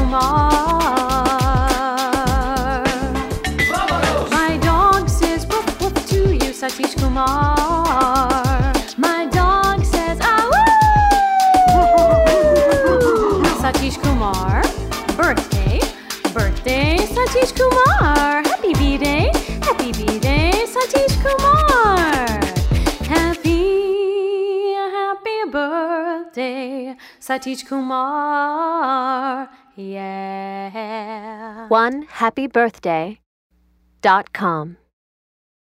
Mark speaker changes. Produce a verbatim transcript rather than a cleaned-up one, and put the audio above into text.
Speaker 1: Kumar. My dog says woof woof to you, Satish Kumar. My dog says ah woo. Satish Kumar, birthday, birthday, Satish Kumar. Happy B-Day, happy B-Day, Satish Kumar. Happy, happy birthday, Satish Kumar. Yeah.
Speaker 2: one happy birthday dot com